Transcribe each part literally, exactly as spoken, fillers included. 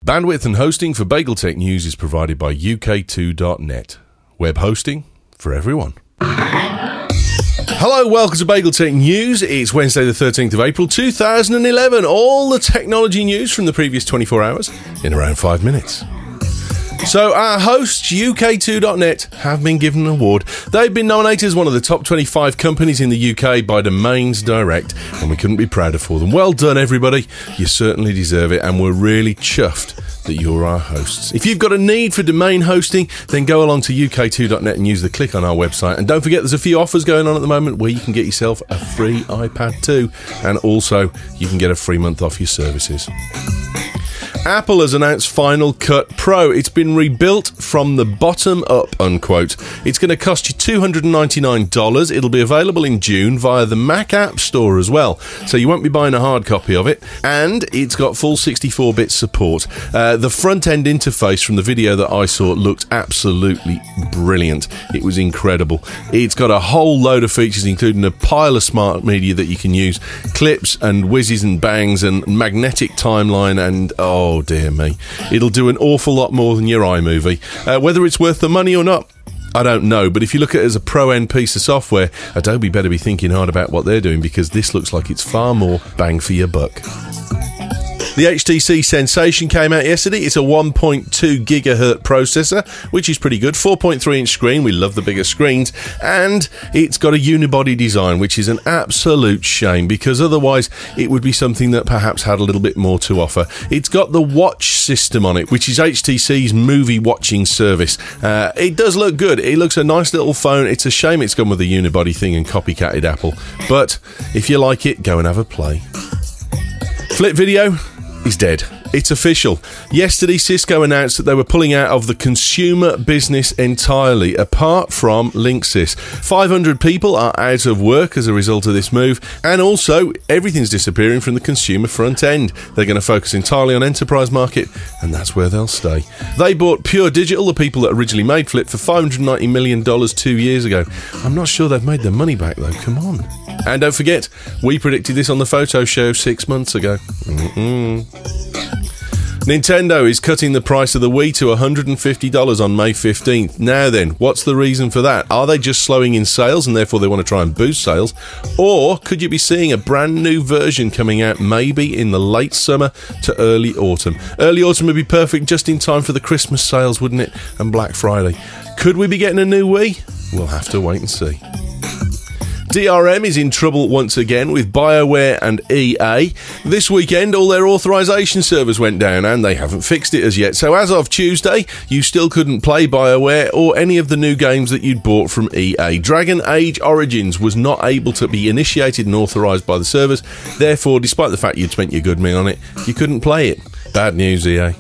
Bandwidth and hosting for BagelTech News is provided by U K two dot net. Web hosting for everyone. Hello, welcome to BagelTech News. It's Wednesday the thirteenth of April two thousand eleven. All the technology news from the previous twenty-four hours in around five minutes. So our hosts, U K two dot net, have been given an award. They've been nominated as one of the top twenty-five companies in the U K by Domains Direct, and we couldn't be prouder for them. Well done, everybody. You certainly deserve it, and we're really chuffed that you're our hosts. If you've got a need for domain hosting, then go along to U K two dot net and use the click on our website. And don't forget, there's a few offers going on at the moment where you can get yourself a free iPad too, and also you can get a free month off your services. Apple has announced Final Cut Pro. It's been rebuilt from the bottom up, unquote. It's going to cost you two hundred ninety-nine dollars. It'll be available in June via the Mac App Store as well, so you won't be buying a hard copy of it. And it's got full sixty-four bit support. Uh, the front-end interface from the video that I saw looked absolutely brilliant. It was incredible. It's got a whole load of features, including a pile of smart media that you can use, clips and whizzes and bangs and magnetic timeline, and oh, Oh dear me. It'll do an awful lot more than your iMovie. Uh, whether it's worth the money or not, I don't know, but if you look at it as a pro-end piece of software, Adobe better be thinking hard about what they're doing, because this looks like it's far more bang for your buck. The H T C Sensation came out yesterday. It's a one point two gigahertz processor, which is pretty good. four point three inch screen. We love the bigger screens. And it's got a unibody design, which is an absolute shame, because otherwise it would be something that perhaps had a little bit more to offer. It's got the Watch system on it, which is H T C's movie watching service. Uh, it does look good. It looks a nice little phone. It's a shame it's gone with the unibody thing and copycatted Apple. But if you like it, go and have a play. Flip Video is dead. It's official. Yesterday, Cisco announced that they were pulling out of the consumer business entirely, apart from Linksys. five hundred people are out of work as a result of this move, and also everything's disappearing from the consumer front end. They're going to focus entirely on enterprise market, and that's where they'll stay. They bought Pure Digital, the people that originally made Flip, for five hundred ninety million dollars two years ago. I'm not sure they've made their money back, though. Come on. And don't forget, we predicted this on the photo show six months ago. Mm-mm. Nintendo is cutting the price of the Wii to one hundred fifty dollars on May fifteenth. Now then, what's the reason for that? Are they just slowing in sales and therefore they want to try and boost sales? Or could you be seeing a brand new version coming out maybe in the late summer to early autumn? Early autumn would be perfect, just in time for the Christmas sales, wouldn't it? And Black Friday. Could we be getting a new Wii? We'll have to wait and see. D R M is in trouble once again with BioWare and E A. This weekend, all their authorization servers went down, and they haven't fixed it as yet. So as of Tuesday, you still couldn't play BioWare or any of the new games that you'd bought from E A. Dragon Age Origins was not able to be initiated and authorized by the servers. Therefore, despite the fact you'd spent your good money on it, you couldn't play it. Bad news, E A.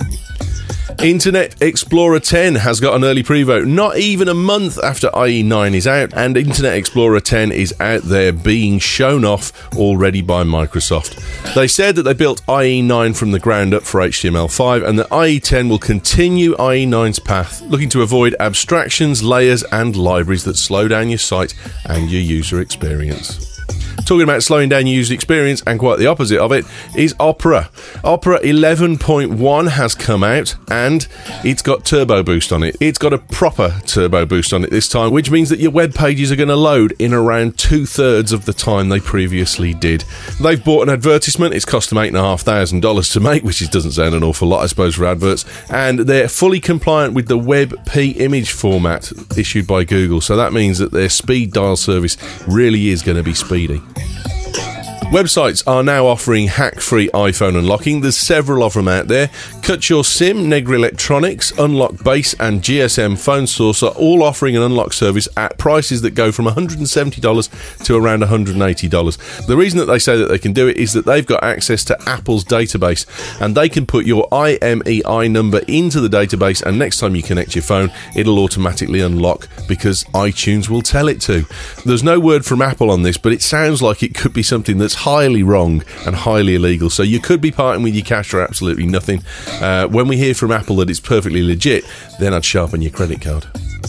Internet Explorer ten has got an early pre-vote, not even a month after I E nine is out, and Internet Explorer ten is out there being shown off already by Microsoft. They said that they built I E nine from the ground up for H T M L five, and that I E ten will continue I E nine's path, looking to avoid abstractions, layers, and libraries that slow down your site and your user experience. Talking about slowing down your user experience, and quite the opposite of it, is Opera. Opera eleven point one has come out, and it's got Turbo Boost on it. It's got a proper Turbo Boost on it this time, which means that your web pages are going to load in around two-thirds of the time they previously did. They've bought an advertisement. It's cost them eight thousand five hundred dollars to make, which doesn't sound an awful lot, I suppose, for adverts. And they're fully compliant with the WebP image format issued by Google, so that means that their speed dial service really is going to be speedy. Websites are now offering hack-free iPhone unlocking. There's several of them out there. Cut Your SIM, Negra Electronics, Unlock Base, and G S M Phone Source are all offering an unlock service at prices that go from one hundred seventy dollars to around one hundred eighty dollars. The reason that they say that they can do it is that they've got access to Apple's database, and they can put your I M E I number into the database, and next time you connect your phone, it'll automatically unlock because iTunes will tell it to. There's no word from Apple on this, but it sounds like it could be something that's highly wrong and highly illegal, so you could be parting with your cash for absolutely nothing. Uh, when we hear from Apple that it's perfectly legit, then I'd sharpen your credit card.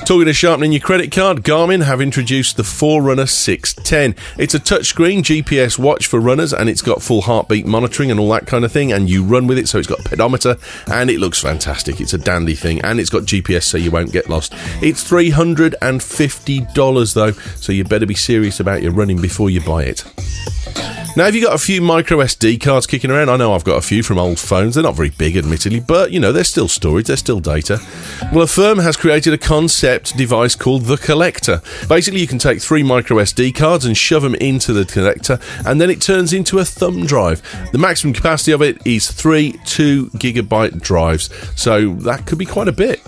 Talking of sharpening your credit card, Garmin have introduced the Forerunner six ten. It's a touchscreen G P S watch for runners, and it's got full heartbeat monitoring and all that kind of thing, and you run with it, so it's got a pedometer, and it looks fantastic. It's a dandy thing, and it's got G P S so you won't get lost. It's three hundred fifty dollars though, so you better be serious about your running before you buy it. Now, have you got a few micro S D cards kicking around? I know I've got a few from old phones. They're not very big, admittedly, but, you know, they're still storage, they're still data. Well, a firm has created a concept device called the Collector. Basically, you can take three micro S D cards and shove them into the Collector, and then it turns into a thumb drive. The maximum capacity of it is three two gigabyte drives, so that could be quite a bit.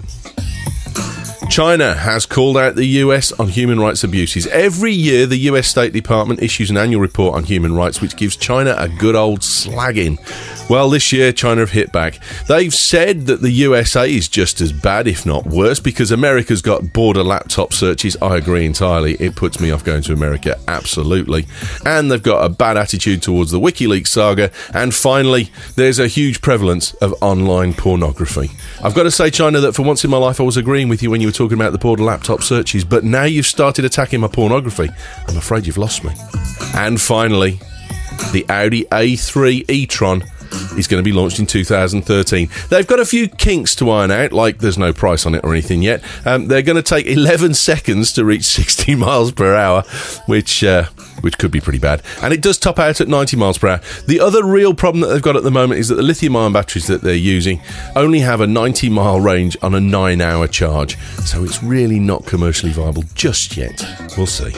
China has called out the U S on human rights abuses. Every year, the U S State Department issues an annual report on human rights, which gives China a good old slagging. Well, this year, China have hit back. They've said that the U S A is just as bad, if not worse, because America's got border laptop searches. I agree entirely. It puts me off going to America, absolutely. And they've got a bad attitude towards the WikiLeaks saga. And finally, there's a huge prevalence of online pornography. I've got to say, China, that for once in my life, I was agreeing with you when you were talking about the border laptop searches, but now you've started attacking my pornography. I'm afraid you've lost me. And finally, the Audi A three e-tron is going to be launched in two thousand thirteen. They've got a few kinks to iron out, like there's no price on it or anything yet. Um, they're going to take eleven seconds to reach sixty miles per hour, which uh, which could be pretty bad. And it does top out at ninety miles per hour. The other real problem that they've got at the moment is that the lithium-ion batteries that they're using only have a ninety mile range on a nine hour charge. So it's really not commercially viable just yet. We'll see.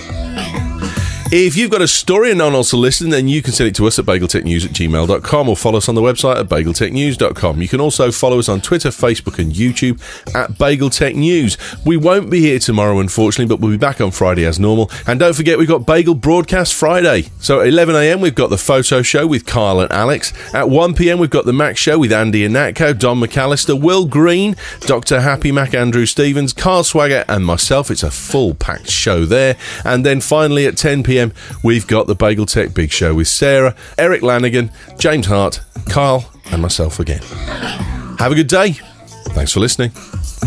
If you've got a story and no one else will listen, then you can send it to us at bageltechnews at gmail dot com or follow us on the website at bageltechnews dot com. You can also follow us on Twitter, Facebook and YouTube at BagelTechNews. We won't be here tomorrow, unfortunately, but we'll be back on Friday as normal. And don't forget, we've got Bagel Broadcast Friday. So at eleven a m, we've got the Photo Show with Kyle and Alex. At one p m, we've got the Mac Show with Andy and Natco, Don McAllister, Will Green, Doctor Happy Mac, Andrew Stevens, Carl Swagger and myself. It's a full-packed show there. And then finally at ten p m, we've got the Bagel Tech Big Show with Sarah, Eric Lanigan, James Hart, Carl, and myself again. Have a good day. Thanks for listening.